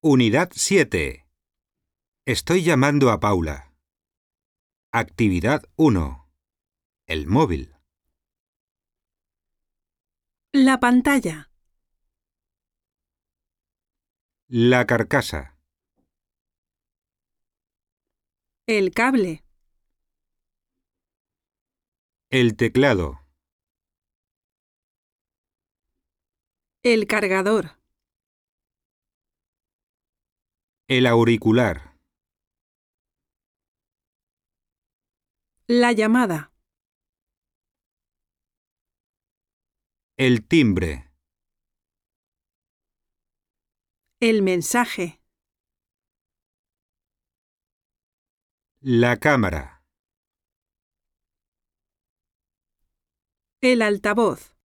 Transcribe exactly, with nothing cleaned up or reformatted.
Unidad siete. Estoy llamando a Paula. Actividad uno. El móvil. La pantalla. La carcasa. El cable. El teclado. El cargador. El auricular. La llamada. El timbre. El mensaje. La cámara. El altavoz.